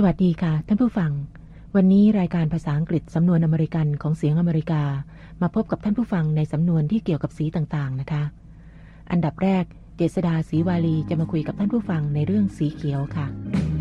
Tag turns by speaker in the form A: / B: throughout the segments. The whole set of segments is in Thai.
A: วัสดีค่ะท่านผู้ฟังวันนี้รายการภาษาอังกฤษสำนวนอเมริกันของเสียงอเมริกามาพบกับท่านผู้ฟังในสำนวนที่เกี่ยวกับสีต่างๆนะคะอันดับแรกเจษฎาศรีวาลีจะมาคุยกับท่านผู้ฟังในเรื่องสีเขียวค่ะ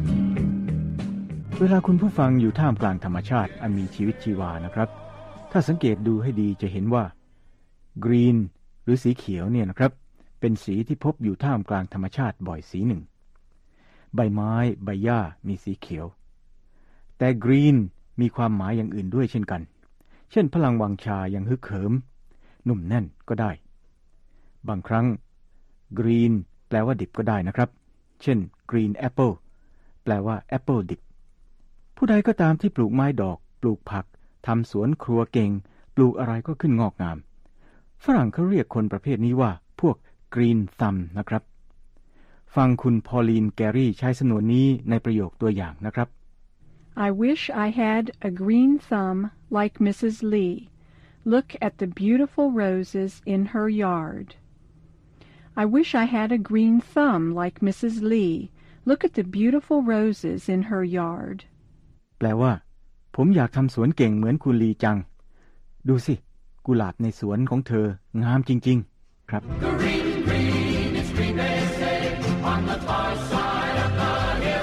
B: เวลาคุณผู้ฟังอยู่ท่ามกลางธรรมชาติอันมีชีวิตชีวานะครับถ้าสังเกตดูให้ดีจะเห็นว่ากรีนหรือสีเขียวเนี่ยนะครับเป็นสีที่พบอยู่ท่ามกลางธรรมชาติบ่อยสีหนึ่งใบไม้ใบหญ้ามีสีเขียวแต่กรีนมีความหมายอย่างอื่นด้วยเช่นกันเช่นพลังวังชายังฮึกเหิมนุ่มแน่นก็ได้บางครั้งกรีนแปลว่าดิบก็ได้นะครับเช่น green apple แปลว่าแอปเปิลดิบผู้ใดก็ตามที่ปลูกไม้ดอกปลูกผักทำสวนครัวเก่งปลูกอะไรก็ขึ้นงอกงามฝรั่งเขาเรียกคนประเภทนี้ว่าพวก green thumb นะครับฟังคุณพอลีนแกรี่ใช้สำนวนนี้ในประโยคตัวอย่างนะครับ
C: I wish I had a green thumb like Mrs. Lee. Look at the beautiful roses in her yard. I wish I had a green thumb like Mrs. Lee. Look at the beautiful roses in her yard.
B: แปลว่าผมอยากทำสวนเก่งเหมือนคุณลีจังดูสิกุหลาบในสวนของเธองามจริงๆครับ
D: Green, green, it's green they say on the far side of the hill.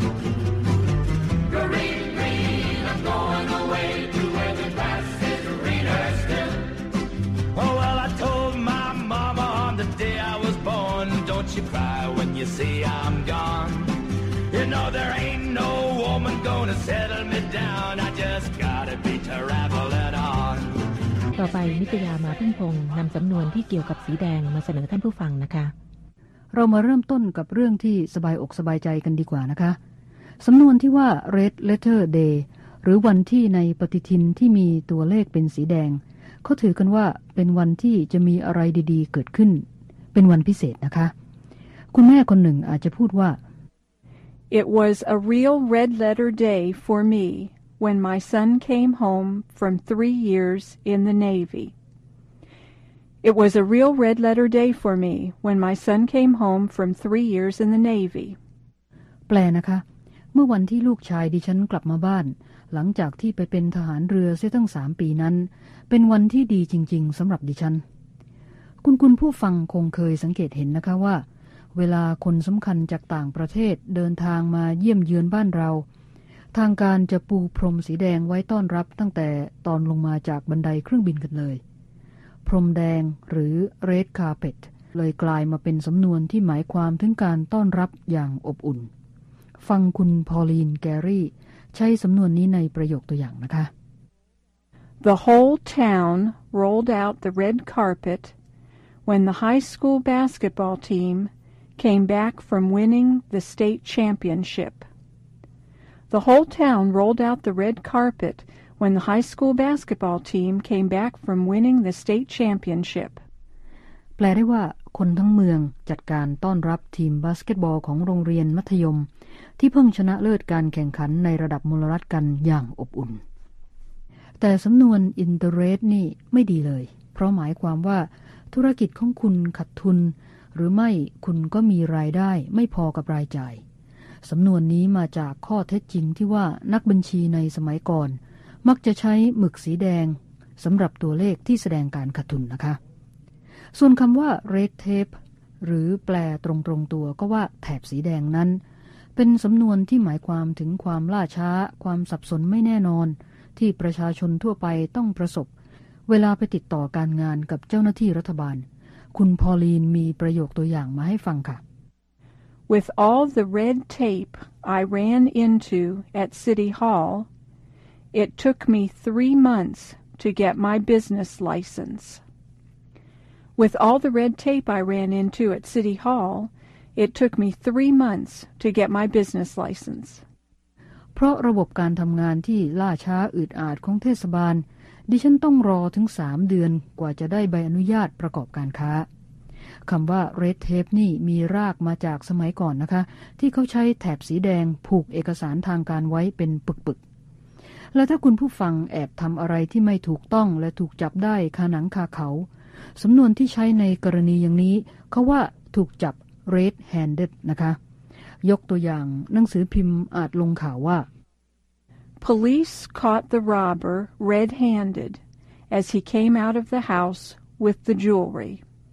D: Green, green, I'm going away to where the grass is greener still. Oh, well, I told my mama on the day I was born, don't you cry when you see I'm gone. You know there ain't no woman gonna settle me down. I just gotta be traveling on.
A: ต่อไปนิตยามาพึ่งพงษ์นำสำนวนที่เกี่ยวกับสีแดงมาเสนอท่านผู้ฟังนะคะ
E: เรามาเริ่มต้นกับเรื่องที่สบายอกสบายใจกันดีกว่านะคะสำนวนที่ว่า Red Letter Day หรือวันที่ในปฏิทินที่มีตัวเลขเป็นสีแดงเขาถือกันว่าเป็นวันที่จะมีอะไรดีๆเกิดขึ้นเป็นวันพิเศษนะคะคุณแม่คนหนึ่งอาจจะพูดว่า
C: It was a real red-letter day for me when my son came home from 3 years in the Navy. It was a real red-letter day for me when my son came home from 3 years in the Navy.
E: แปลนะคะเมื่อวันที่ลูกชายดิฉันกลับมาบ้านหลังจากที่ไปเป็นทหารเรือเสียตั้ง3 ปีนั้นเป็นวันที่ดีจริงๆสำหรับดิฉันคุณผู้ฟังคงเคยสังเกตเห็นนะคะว่าเวลาคนสำคัญจากต่างประเทศเดินทางมาเยี่ยมเยือนบ้านเราทางการจะปูพรมสีแดงไว้ต้อนรับตั้งแต่ตอนลงมาจากบันไดเครื่องบินกันเลยพรมแดงหรือ Red Carpet เลยกลายมาเป็นสำนวนที่หมายความถึงการต้อนรับอย่างอบอุ่นฟังคุณพอลีนแกรี่ใช้สำนวนนี้ในประโยคตัวอย่างนะคะ
C: The whole town rolled out the red carpet when the high school basketball team came back from winning the state championship. The whole town rolled out the red carpet when the high school basketball team came back from winning the state championship.
E: แปลได้ว่าคนทั้งเมืองจัดการต้อนรับทีมบาสเกตบอลของโรงเรียนมัธยมที่เพิ่งชนะเลิศการแข่งขันในระดับมลรัฐกันอย่างอบอุ่นแต่สำนวน in the red นี่ไม่ดีเลยเพราะหมายความว่าธุรกิจของคุณขาดทุนหรือไม่คุณก็มีรายได้ไม่พอกับรายจ่ายสำนวนนี้มาจากข้อเท็จจริงที่ว่านักบัญชีในสมัยก่อนมักจะใช้หมึกสีแดงสำหรับตัวเลขที่แสดงการขาดทุนนะคะส่วนคำว่า red tape หรือแปลตรงๆตัวก็ว่าแถบสีแดงนั้นเป็นสำนวนที่หมายความถึงความล่าช้าความสับสนไม่แน่นอนที่ประชาชนทั่วไปต้องประสบเวลาไปติดต่อการงานกับเจ้าหน้าที่รัฐบาลคุณพอลีนมีประโยคตัวอย่างมาให้ฟังค่ะ
C: With all the red tape I ran into at City Hall, it took me 3 months to get my business license. With all the red tape I ran into at City Hall, it took me 3 months to get my business license.
E: เพราะระบบการทำงานที่ล่าช้าอืดอาดของเทศบาลดิฉันต้องรอถึง3 เดือนกว่าจะได้ใบอนุญาตประกอบการค้าคำว่า red tape นี่มีรากมาจากสมัยก่อนนะคะที่เขาใช้แถบสีแดงผูกเอกสารทางการไว้เป็นปึกๆและถ้าคุณผู้ฟังแอบทำอะไรที่ไม่ถูกต้องและถูกจับได้คาหนังคาเขาสำนวนที่ใช้ในกรณีอย่างนี้เขาว่าถูกจับ red handed นะคะยกตัวอย่างหนังสือพิมพ์อาจลงข่าวว่า
C: Police caught the robber red-handed as he came out of the house with the jewelry.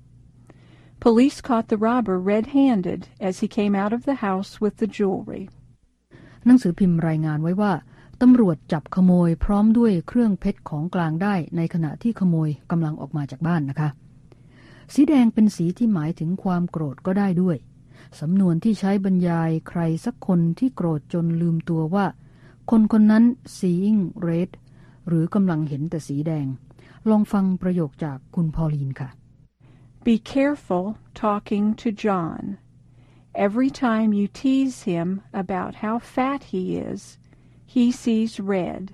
C: Police caught the robber red-handed as he came out of the house with the jewelry.
E: หนังสือพิมพ์รายงานไว้ว่าตำรวจจับขโมยพร้อมด้วยเครื่องเพชรของกลางได้ในขณะที่ขโมยกำลังออกมาจากบ้านนะคะสีแดงเป็นสีที่หมายถึงความโกรธก็ได้ด้วยสำนวนที่ใช้บรรยายใครสักคนที่โกรธจนลืมตัวว่าคนคนนั้น seeing red หรือกำลังเห็นแต่สีแดงลองฟังประโยคจากคุณพอลีนค่ะ
C: Be careful talking to John. Every time you tease him about how fat he is, he sees red.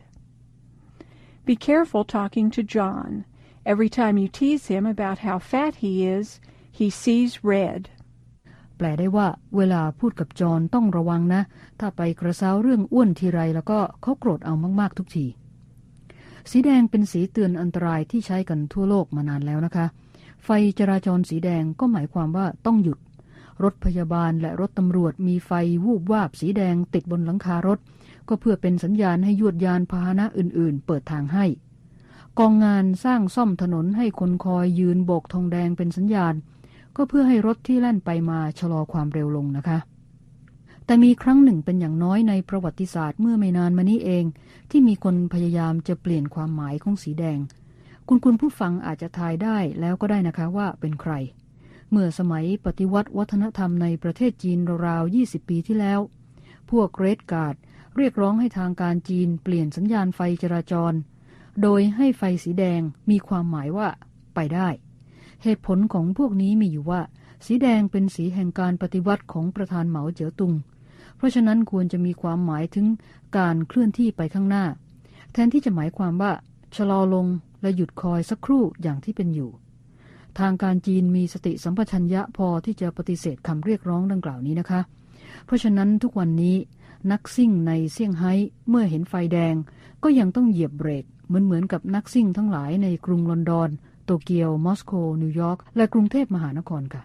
C: Be careful talking to John. Every time you tease him about how fat he is, he sees red.
E: แปลได้ว่าเวลาพูดกับจอห์นต้องระวังนะถ้าไปกระเซ้าเรื่องอ้วนทีไรแล้วก็เขาโกรธเอามากๆทุกทีสีแดงเป็นสีเตือนอันตรายที่ใช้กันทั่วโลกมานานแล้วนะคะไฟจราจรสีแดงก็หมายความว่าต้องหยุดรถพยาบาลและรถตำรวจมีไฟวูบวาบสีแดงติดบนหลังคารถก็เพื่อเป็นสัญญาณให้ยวดยานพาหนะอื่นๆเปิดทางให้กองงานสร้างซ่อมถนนให้คนคอยยืนโบกธงแดงเป็นสัญญาณก็เพื่อให้รถที่แล่นไปมาชะลอความเร็วลงนะคะแต่มีครั้งหนึ่งเป็นอย่างน้อยในประวัติศาสตร์เมื่อไม่นานมานี้เองที่มีคนพยายามจะเปลี่ยนความหมายของสีแดงคุณผู้ฟังอาจจะทายได้แล้วก็ได้นะคะว่าเป็นใครเมื่อสมัยปฏิวัติวัฒนธรรมในประเทศจีนราวๆ20 ปีที่แล้วพวกเรดการ์ดเรียกร้องให้ทางการจีนเปลี่ยนสัญญาณไฟจราจรโดยให้ไฟสีแดงมีความหมายว่าไปได้เหตุผลของพวกนี้มีอยู่ว่าสีแดงเป็นสีแห่งการปฏิวัติของประธานเหมาเจ๋อตุงเพราะฉะนั้นควรจะมีความหมายถึงการเคลื่อนที่ไปข้างหน้าแทนที่จะหมายความว่าชะลอลงและหยุดคอยสักครู่อย่างที่เป็นอยู่ทางการจีนมีสติสัมปชัญญะพอที่จะปฏิเสธคำเรียกร้องดังกล่าวนี้นะคะเพราะฉะนั้นทุกวันนี้นักซิ่งในเซี่ยงไฮ้เมื่อเห็นไฟแดงก็ยังต้องเหยียบเบรกเหมือนกับนักซิ่งทั้งหลายในกรุงลอนดอนโตเกียวมอสโกนิวยอร์กและกรุงเทพมหานครค่ะ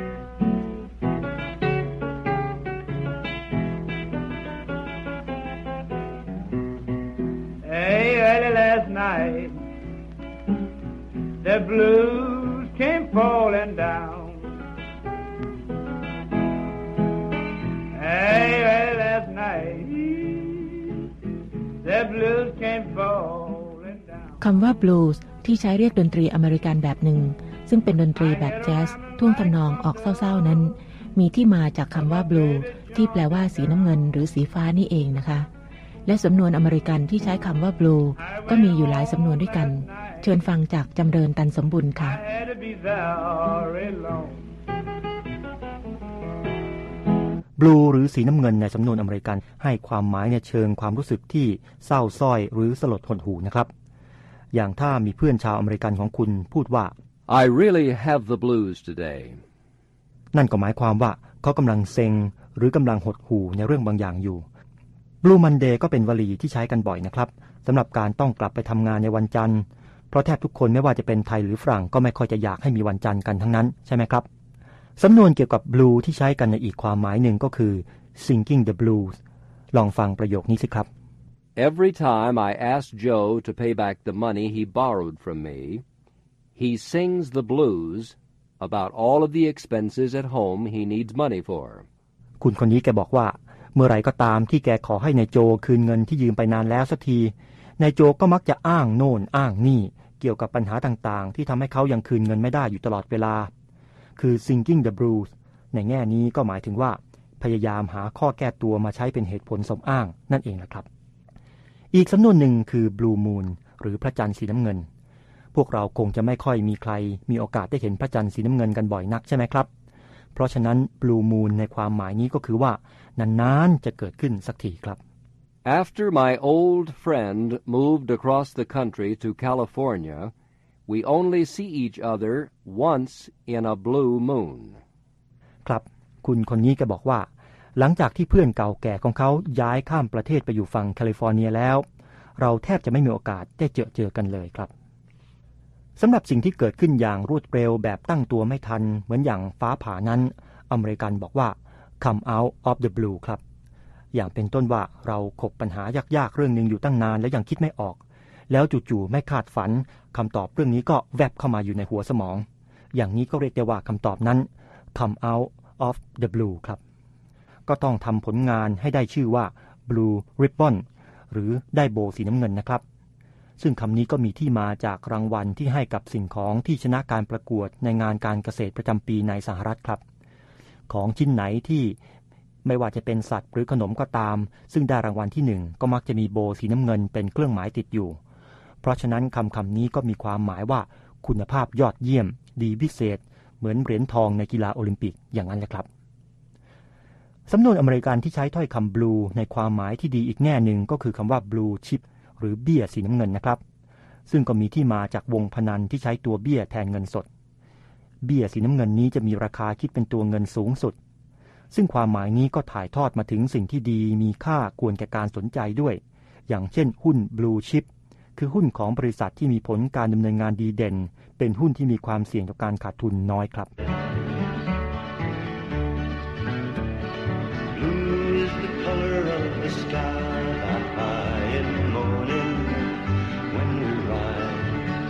F: Hey, early last night, the blues came falling down. Hey, early last night, the blues came falling down.
A: คำว่าบลูส์ที่ใช้เรียกดนตรีอเมริกันแบบหนึ่งซึ่งเป็นดนตรีแบบแจ๊สท่วงทำนองออกเศร้าๆนั้นมีที่มาจากคำว่าบลูที่แปลว่าสีน้ำเงินหรือสีฟ้านี่เองนะคะและสำนวนอเมริกันที่ใช้คำว่าบลูก็มีอยู่หลายสำนวนด้วยกันเชิญฟังจากจำเริญตันสมบุญค่ะ
G: บลูหรือสีน้ำเงินในสำนวนอเมริกันให้ความหมายในเชิงความรู้สึกที่เศร้าส้อยหรือสลดหดหู่นะครับอย่างถ้ามีเพื่อนชาวอเมริกันของคุณพูดว่า
H: I really have the blues today
G: นั่นก็หมายความว่าเขากำลังเซ็งหรือกำลังหดหู่ในเรื่องบางอย่างอยู่Blue Monday ก็เป็นวลีที่ใช้กันบ่อยนะครับสำหรับการต้องกลับไปทำงานในวันจันทร์เพราะแทบทุกคนไม่ว่าจะเป็นไทยหรือฝรั่งก็ไม่ค่อยจะอยากให้มีวันจันทร์กันทั้งนั้นใช่ไหมครับสำนวนเกี่ยวกับ Blue ที่ใช้กันในอีกความหมายหนึ่งก็คือ Singing the Blues ลองฟังประโยคนี้สิครับ
H: Every time I ask Joe to pay back the money he borrowed from me, he sings the blues about all of the expenses at home he needs money for.
G: คุณคนนี้แกบอกว่าเมื่อไรก็ตามที่แกขอให้นายโจคืนเงินที่ยืมไปนานแล้วสักทีนายโจก็มักจะอ้างโน่นอ้างนี่เกี่ยวกับปัญหาต่างๆที่ทำให้เขายังคืนเงินไม่ได้อยู่ตลอดเวลาคือ singing the blues ในแง่นี้ก็หมายถึงว่าพยายามหาข้อแก้ตัวมาใช้เป็นเหตุผลสมอ้างนั่นเองนะครับอีกสำนวนหนึ่งคือ blue moon หรือพระจันทร์สีน้ำเงินพวกเราคงจะไม่ค่อยมีใครมีโอกาสได้เห็นพระจันทร์สีน้ำเงินกันบ่อยนักใช่ไหมครับเพราะฉะนั้น blue moon ในความหมายนี้ก็คือว่านานๆจะเกิดขึ้นสักทีครับ
H: After my old friend moved across the country to California, we only see each other once in a blue moon.
G: ครับคุณคนนี้ก็บอกว่าหลังจากที่เพื่อนเก่าแก่ของเขาย้ายข้ามประเทศไปอยู่ฝั่งแคลิฟอร์เนียแล้วเราแทบจะไม่มีโอกาสได้เจอกันเลยครับสำหรับสิ่งที่เกิดขึ้นอย่างรวดเร็วแบบตั้งตัวไม่ทันเหมือนอย่างฟ้าผ่านั้นอเมริกันบอกว่า come out of the blue ครับอย่างเป็นต้นว่าเราขบปัญหายากๆเรื่องนึงอยู่ตั้งนานแล้วยังคิดไม่ออกแล้วจู่ๆไม่คาดฝันคำตอบเรื่องนี้ก็แวบเข้ามาอยู่ในหัวสมองอย่างนี้ก็เรียกได้ว่าคำตอบนั้น come out of the blue ครับก็ต้องทำผลงานให้ได้ชื่อว่า blue ribbon หรือได้โบสีน้ำเงินนะครับซึ่งคำนี้ก็มีที่มาจากรางวัลที่ให้กับสิ่งของที่ชนะการประกวดในงานการเกษตรประจำปีในสหรัฐครับของชิ้นไหนที่ไม่ว่าจะเป็นสัตว์หรือขนมก็ตามซึ่งได้รางวัลที่ 1ก็มักจะมีโบสีน้ำเงินเป็นเครื่องหมายติดอยู่เพราะฉะนั้นคำนี้ก็มีความหมายว่าคุณภาพยอดเยี่ยมดีพิเศษเหมือนเหรียญทองในกีฬาโอลิมปิกอย่างนั้นแหละครับสำนวนอเมริกันที่ใช้ถ้อยคำ blue ในความหมายที่ดีอีกแง่หนึ่งก็คือคำว่า blue chip หรือเบี้ยสีน้ำเงินนะครับซึ่งก็มีที่มาจากวงพนันที่ใช้ตัวเบี้ยแทนเงินสดเบี้ยสีน้ำเงินนี้จะมีราคาคิดเป็นตัวเงินสูงสุดซึ่งความหมายนี้ก็ถ่ายทอดมาถึงสิ่งที่ดีมีค่าควรแก่การสนใจด้วยอย่างเช่นหุ้น blue chip คือหุ้นของบริษัทที่มีผลการดำเนินงานดีเด่นเป็นหุ้นที่มีความเสี่ยงต่อการขาดทุนน้อยครับ
I: Blue is the color of the sky that high in the morning when we rise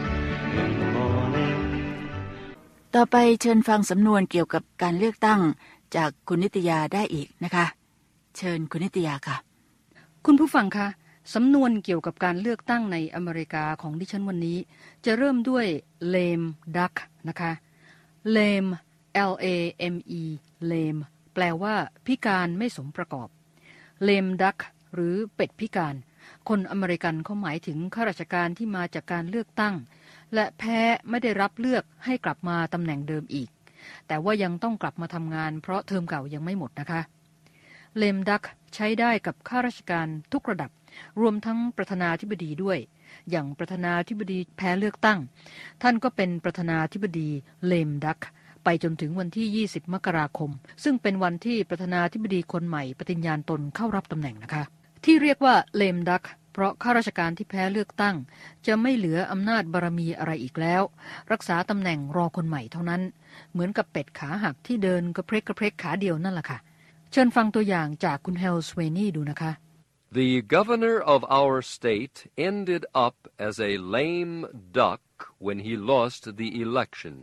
I: in the morning
J: ต่อไปเชิญฟังสำนวนเกี่ยวกับการเลือกตั้งจากคุณนิตยาได้อีกนะคะเชิญคุณนิตยาค่ะ
E: คุณผู้ฟังคะสำนวนเกี่ยวกับการเลือกตั้งในอเมริกาของดิฉันวันนี้จะเริ่มด้วย lame duck นะคะ lame L-A-M-E lame แปลว่าพิการไม่สมประกอบ lame duck หรือเป็ดพิการคนอเมริกันเขาหมายถึงข้าราชการที่มาจากการเลือกตั้งและแพ้ไม่ได้รับเลือกให้กลับมาตำแหน่งเดิมอีกแต่ว่ายังต้องกลับมาทำงานเพราะเทอมเก่ายังไม่หมดนะคะ lame duck ใช้ได้กับข้าราชการทุกระดับรวมทั้งประธานาธิบดีด้วยอย่างประธานาธิบดีแพ้เลือกตั้งท่านก็เป็นประธานาธิบดี lame duck ไปจนถึงวันที่20มกราคมซึ่งเป็นวันที่ประธานาธิบดีคนใหม่ปฏิญญาณตนเข้ารับตำแหน่งนะคะที่เรียกว่า lame duck เพราะข้าราชการที่แพ้เลือกตั้งจะไม่เหลืออำนาจบารมีอะไรอีกแล้วรักษาตำแหน่งรอคนใหม่เท่านั้นเหมือนกับเป็ดขาหักที่เดินกระเพกขาเดียวนั่นแหละค่ะเชิญฟังตัวอย่างจากคุณเฮลสเวนี่ดูนะคะ
H: The governor of our state ended up as a lame duck when he lost the election.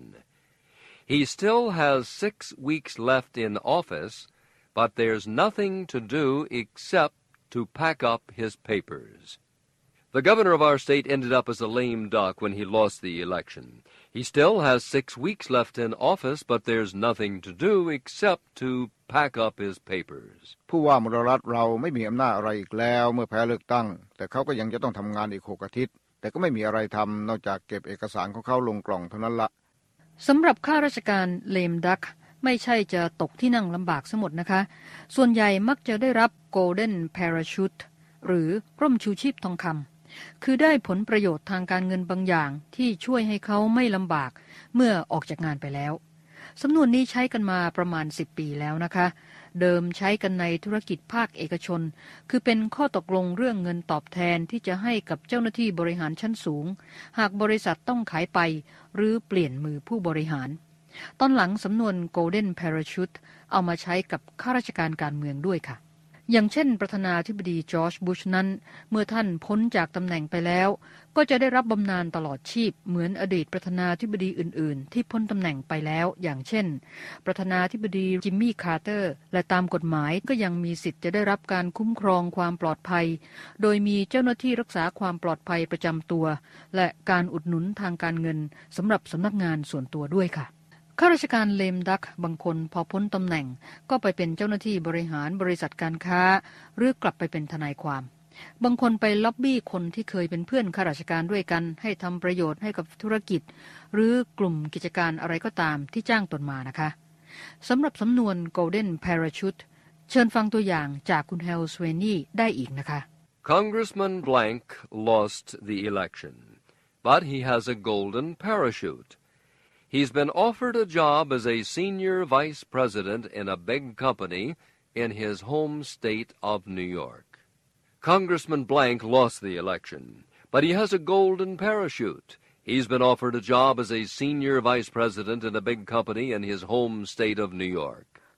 H: He still has 6 weeks left in office, but there's nothing to do except to pack up his papers. The governor of our state ended up as a lame duck when he lost the election. He still has 6 weeks left in office, but there's nothing to do except to pack up his papers.
K: ผู้ว่ามลรัฐเราไม่มีอำนาจอะไรอีกแล้วเมื่อแพ้เลือกตั้งแต่เขาก็ยังจะต้องทำงานอีก6 อาทิตย์แต่ก็ไม่มีอะไรทำนอกจากเก็บเอกสารของเขาลงกล่องเท่านั้นละ
E: สำหรับข้าราชการ lame duck ไม่ใช่จะตกที่นั่งลำบากซะหมดนะคะส่วนใหญ่มักจะได้รับ golden parachute หรือร่มชูชีพทองคำคือได้ผลประโยชน์ทางการเงินบางอย่างที่ช่วยให้เขาไม่ลำบากเมื่อออกจากงานไปแล้วสำนวนนี้ใช้กันมาประมาณ10 ปีแล้วนะคะเดิมใช้กันในธุรกิจภาคเอกชนคือเป็นข้อตกลงเรื่องเงินตอบแทนที่จะให้กับเจ้าหน้าที่บริหารชั้นสูงหากบริษัทต้องขายไปหรือเปลี่ยนมือผู้บริหารตอนหลังสำนวน Golden Parachute เอามาใช้กับข้าราชการการเมืองด้วยค่ะอย่างเช่นประธานาธิบดีจอร์จบุชนั้นเมื่อท่านพ้นจากตำแหน่งไปแล้วก็จะได้รับบำนาญตลอดชีพเหมือนอดีตประธานาธิบดีอื่นๆที่พ้นตำแหน่งไปแล้วอย่างเช่นประธานาธิบดีจิมมี่คาร์เตอร์และตามกฎหมายก็ยังมีสิทธิ์จะได้รับการคุ้มครองความปลอดภัยโดยมีเจ้าหน้าที่รักษาความปลอดภัยประจำตัวและการอุดหนุนทางการเงินสำหรับสำนักงานส่วนตัวด้วยค่ะข้าราชการเลมดักบางคนพอพ้นตำแหน่งก็ไปเป็นเจ้าหน้าที่บริหารบริษัทการค้าหรือกลับไปเป็นทนายความบางคนไปล็อบบี้คนที่เคยเป็นเพื่อนข้าราชการด้วยกันให้ทำประโยชน์ให้กับธุรกิจหรือกลุ่มกิจการอะไรก็ตามที่จ้างตนมานะคะสำหรับสำนวน Golden Parachute เชิญฟังตัวอย่างจากคุณเฮลสเวนี่ได้อีกนะคะ
H: Congressman Blank lost the election, but he has a golden parachute.He's been offered a job as a senior vice president in a big company in his home state of New York. Congressman Blank lost the election, but he has a golden parachute. He's been offered a job as a senior vice president in a big company in his home state of New York.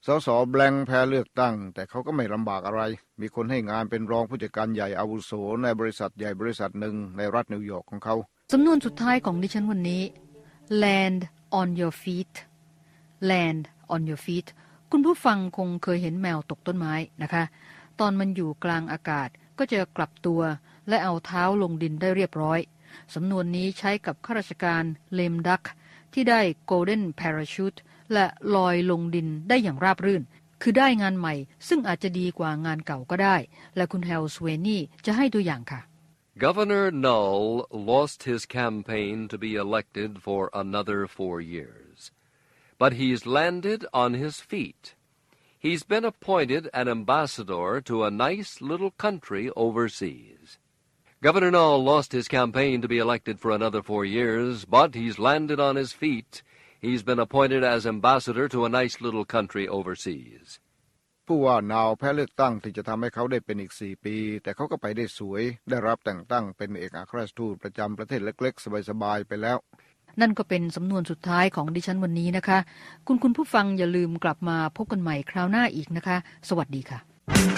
K: สสแบลงแพ้เลือกตั้งแต่เขาก็ไม่ลำบากอะไรมีคนให้งานเป็นรองผู้จัดการใหญ่อาวุโสในบริษัทใหญ่บริษัทหนึ่งในรัฐนิวยอร์กของเขา
E: สำนวนสุดท้ายของดิฉันวันนี้ land on your feet land on your feet คุณผู้ฟังคงเคยเห็นแมวตกต้นไม้นะคะตอนมันอยู่กลางอากาศก็จะกลับตัวและเอาเท้าลงดินได้เรียบร้อยสำนวนนี้ใช้กับข้าราชการ lame duck ที่ได้ golden parachute และลอยลงดินได้อย่างราบรื่นคือได้งานใหม่ซึ่งอาจจะดีกว่างานเก่าก็ได้และคุณแฮลสเวนี่จะให้ตัวอย่างค่ะ
H: Governor Null lost his campaign to be elected for another 4 years, but he's landed on his feet. He's been appointed an ambassador to a nice little country overseas. Governor Null lost his campaign to be elected for another 4 years, but he's landed on his feet.He's been appointed as ambassador to a nice little country overseas.
K: ผู้ว่านาวแพ้เลือกตั้งที่จะทำให้เขาได้เป็นอีก4 ปีแต่เขาก็ไปได้สวยได้รับแต่งตั้งเป็นเอกอัครราชทูตประจำประเทศเล็กๆสบายๆไปแล้ว
E: นั่นก็เป็นสำนวนสุดท้ายของดิฉันวันนี้นะคะคุณผู้ฟังอย่าลืมกลับมาพบกันใหม่คราวหน้าอีกนะคะสวัสดีค่ะ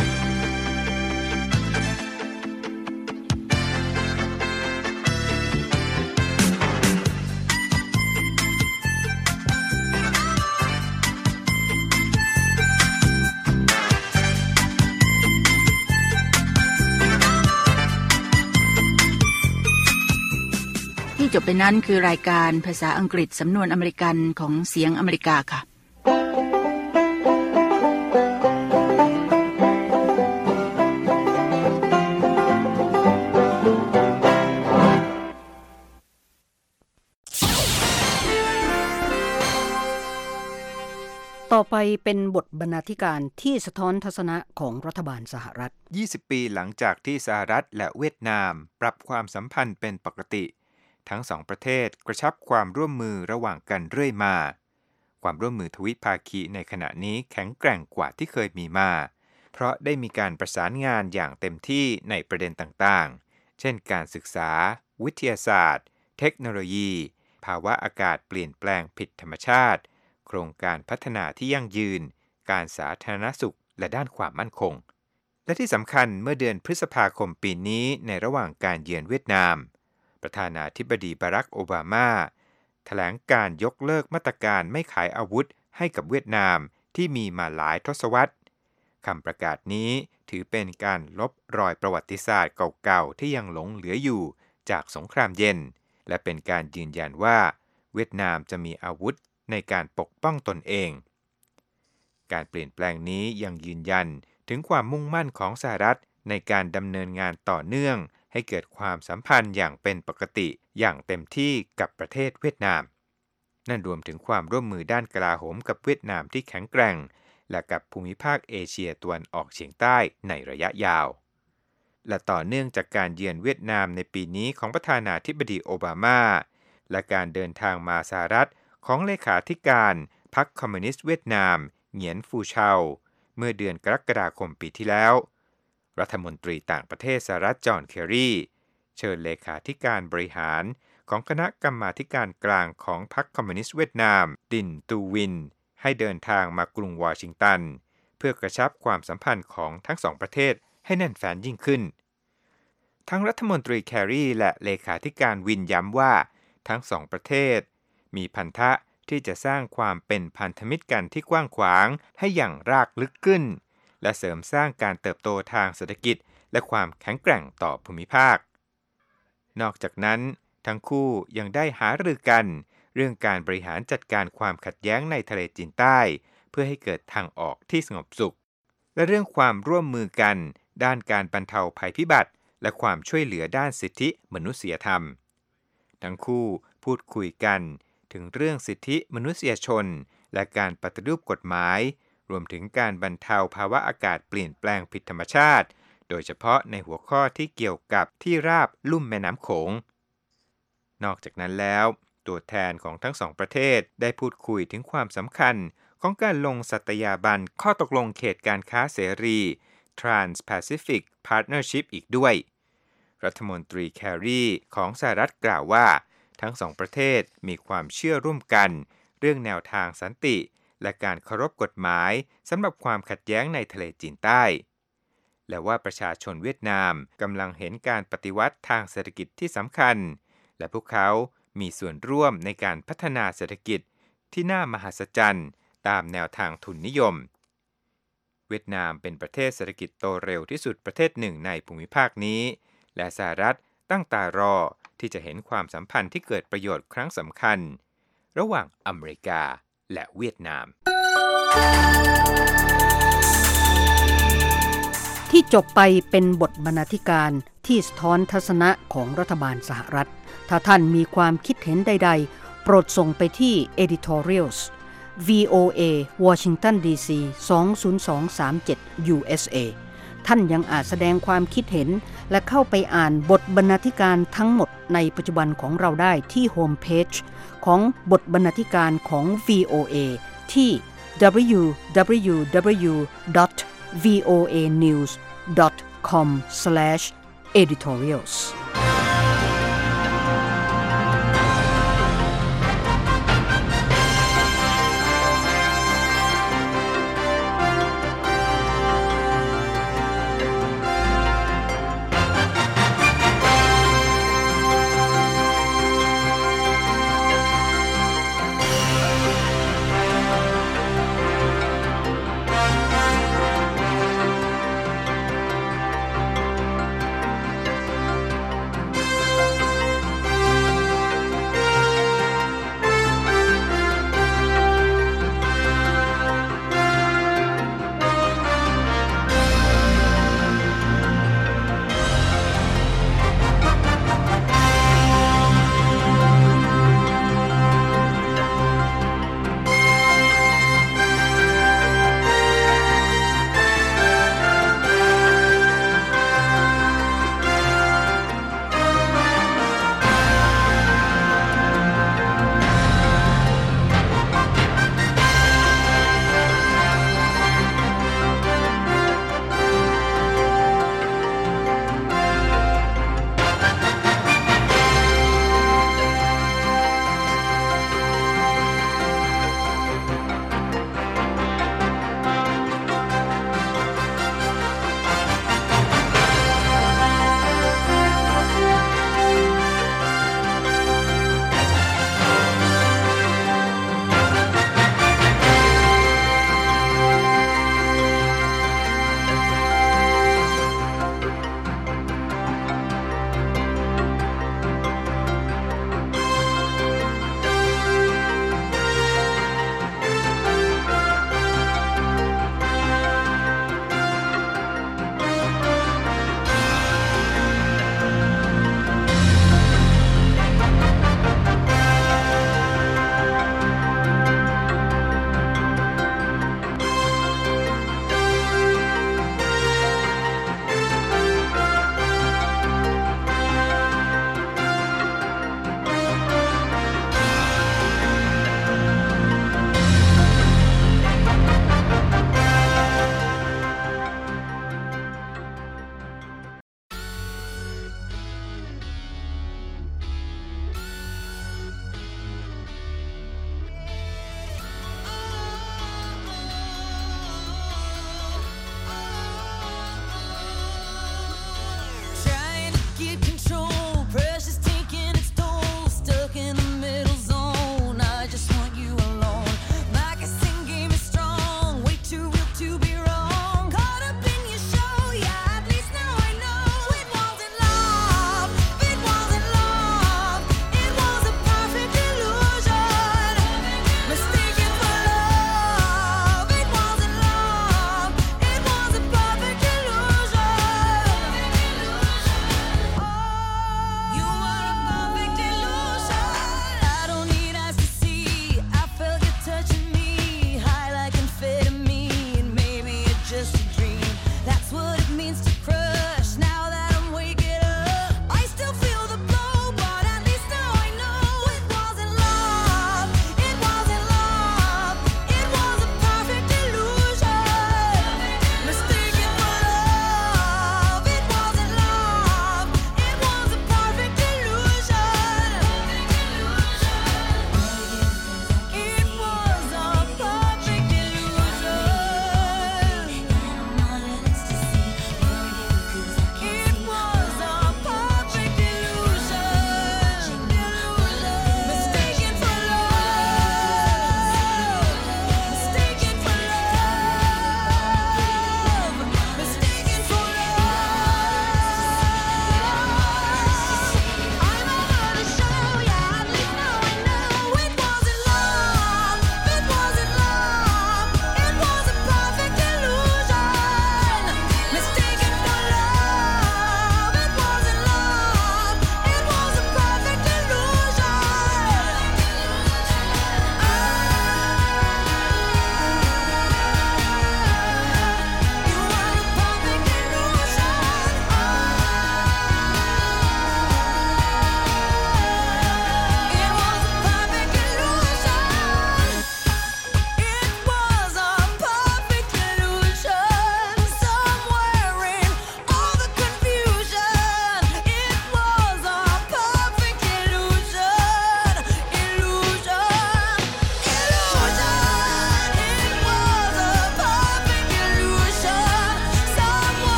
J: จบไปนั้นคือรายการภาษาอังกฤษสำนวนอเมริกันของเสียงอเมริกาค่ะ
E: ต่อไปเป็นบทบรรณาธิการที่สะท้อนทัศนะของรัฐบาลสหรัฐ
L: 20 ปีหลังจากที่สหรัฐและเวียดนามปรับความสัมพันธ์เป็นปกติทั้งสองประเทศกระชับความร่วมมือระหว่างกันเรื่อยมาความร่วมมือทวิภาคีในขณะนี้แข็งแกร่งกว่าที่เคยมีมาเพราะได้มีการประสานงานอย่างเต็มที่ในประเด็นต่างๆเช่นการศึกษาวิทยาศาสตร์เทคโนโลยีภาวะอากาศเปลี่ยนแปลงผิดธรรมชาติโครงการพัฒนาที่ยั่งยืนการสาธารณสุขและด้านความมั่นคงและที่สำคัญเมื่อเดือนพฤษภาคมปีนี้ในระหว่างการเยือนเวียดนามประธานาธิบดีบารักโอบามาแถลงการยกเลิกมาตรการไม่ขายอาวุธให้กับเวียดนามที่มีมาหลายทศวรรษคำประกาศนี้ถือเป็นการลบรอยประวัติศาสตร์เก่าๆที่ยังหลงเหลืออยู่จากสงครามเย็นและเป็นการยืนยันว่าเวียดนามจะมีอาวุธในการปกป้องตนเองการเปลี่ยนแปลงนี้ยังยืนยันถึงความมุ่งมั่นของสหรัฐในการดำเนินงานต่อเนื่องให้เกิดความสัมพันธ์อย่างเป็นปกติอย่างเต็มที่กับประเทศเวียดนามนั่นรวมถึงความร่วมมือด้านกลาโหมกับเวียดนามที่แข็งแกร่งและกับภูมิภาคเอเชียตะวันออกเฉียงใต้ในระยะยาวและต่อเนื่องจากการเยือนเวียดนามในปีนี้ของประธานาธิบดีโอบามาและการเดินทางมาสหรัฐของเลขาธิการพรรคคอมมิวนิสต์เวียดนามเหงียนฟูเชาเมื่อเดือนกรกฎาคมปีที่แล้วรัฐมนตรีต่างประเทศสหรัฐจอห์นเคอรีเชิญเลขาธิการบริหารของคณะกรรมาธิการกลางของพรรคคอมมิวนิสต์เวียดนามดินตูวินให้เดินทางมากรุงวอชิงตันเพื่อกระชับความสัมพันธ์ของทั้งสองประเทศให้แน่นแฟ้นยิ่งขึ้นทั้งรัฐมนตรีแครีและเลขาธิการวินย้ำว่าทั้งสองประเทศมีพันธะที่จะสร้างความเป็นพันธมิตรกันที่กว้างขวางให้อย่างรากลึกขึ้นและเสริมสร้างการเติบโตทางเศรษฐกิจและความแข็งแกร่งต่อภูมิภาคนอกจากนั้นทั้งคู่ยังได้หารือกันเรื่องการบริหารจัดการความขัดแย้งในทะเลจีนใต้เพื่อให้เกิดทางออกที่สงบสุขและเรื่องความร่วมมือกันด้านการบรรเทาภัยพิบัติและความช่วยเหลือด้านสิทธิมนุษยธรรมทั้งคู่พูดคุยกันถึงเรื่องสิทธิมนุษยชนและการปฏิรูปกฎหมายรวมถึงการบรรเทาภาวะอากาศเปลี่ยนแปลงผิดธรรมชาติโดยเฉพาะในหัวข้อที่เกี่ยวกับที่ราบลุ่มแม่น้ำโขงนอกจากนั้นแล้วตัวแทนของทั้งสองประเทศได้พูดคุยถึงความสำคัญของการลงสัตยาบันข้อตกลงเขตการค้าเสรี Trans-Pacific Partnership อีกด้วยรัฐมนตรีแครีของสหรัฐกล่าวว่าทั้งสองประเทศมีความเชื่อร่วมกันเรื่องแนวทางสันติและการเคารพกฎหมายสำหรับความขัดแย้งในทะเลจีนใต้และว่าประชาชนเวียดนามกำลังเห็นการปฏิวัติทางเศรษฐกิจที่สำคัญและพวกเขามีส่วนร่วมในการพัฒนาเศรษฐกิจที่น่ามหัศจรรย์ตามแนวทางทุนนิยมเวียดนามเป็นประเทศเศรษฐกิจโตเร็วที่สุดประเทศหนึ่งในภูมิภาคนี้และสหรัฐตั้งตารอที่จะเห็นความสัมพันธ์ที่เกิดประโยชน์ครั้งสำคัญระหว่างอเมริกาและเวียดนาม
E: ที่จบไปเป็นบทบรรณาธิการที่สะท้อนทัศนะของรัฐบาลสหรัฐถ้าท่านมีความคิดเห็นใดๆโปรดส่งไปที่ editorials VOA Washington DC 20237 USA ท่านยังอาจแสดงความคิดเห็นและเข้าไปอ่านบทบรรณาธิการทั้งหมดในปัจจุบันของเราได้ที่โฮมเพจของบทบรรณาธิการของ VOA ที่ www.voanews.com/editorials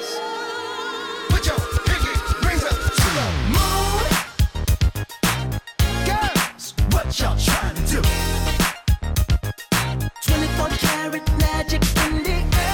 D: Put your pinky rings up to the moon. Girls, what y'all trying to do? 24 karat magic in the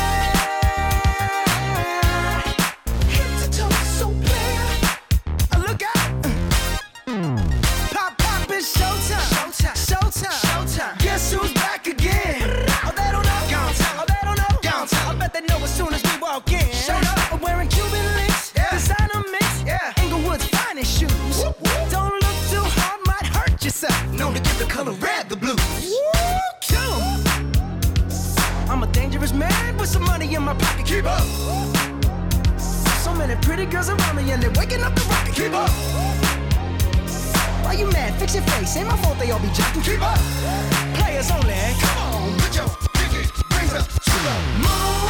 D: air. Head to toe, so clear. Look out. Pop, pop, it's showtime. Showtime. Showtime. Showtime. Guess who's back again? Oh, they don't know. Downtown. Oh, they don't know. Downtown. I bet they know as soon as we walk in. Show up. I'm wearing Cuban links. Yeah. Designer mix. Yeah. Inglewood's finest shoes. Whoop, whoop. Don't look too hard, might hurt yourself. Known to give the color red the blues. Woo, kill 'em. I'm a dangerous man with some money in my pocket. Keep up. So many pretty girls around me and they're waking up the rocket. Keep up. Why you mad? Fix your face. Ain't my fault they all be jocking. Keep up. Players only. Come on, put your pinky rings up to the moon.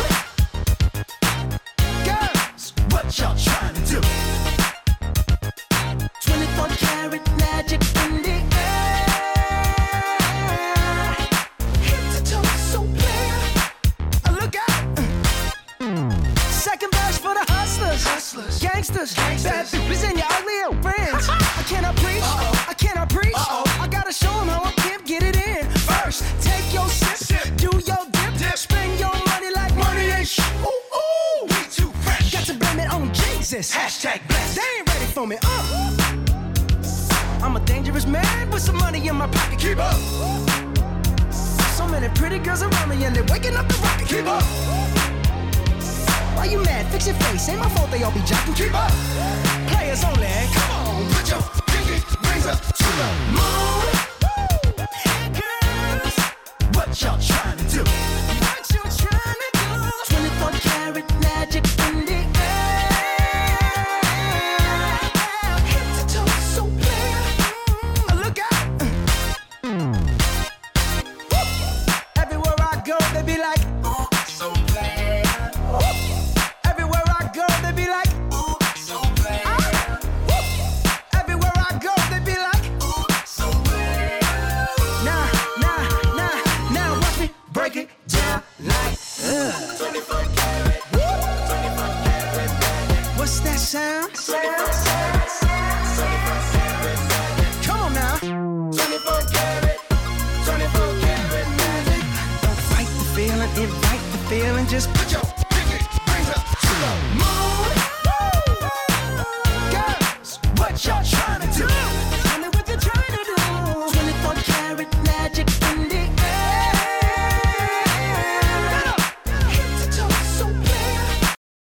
D: Girls, what y'all trying to do? 24 karat magic in the air. Head to toe, so clear. Look out. Second verse for the hustlers. Hustlers. Gangsters. Gangsters. Bad bitches and your ugly friends. I cannot preach. I cannot preach. I gotta show them how a pimp get it in. First, take your sip. Do your dip. Spend your money like money ain't shit. Ooh, ooh. We too fresh. Got to blame it on Jesus. Hashtag blessed. They ain't ready for me. I'm a dangerous man with some money in my pocket. Keep up. So many pretty girls around me and they're waking up the rocket. Keep up. Why you mad? Fix your face. Ain't my fault they all be jocking. Keep up. Players only. Come on, put your pinky rings up to the moon. Girls, what y'all trying to do?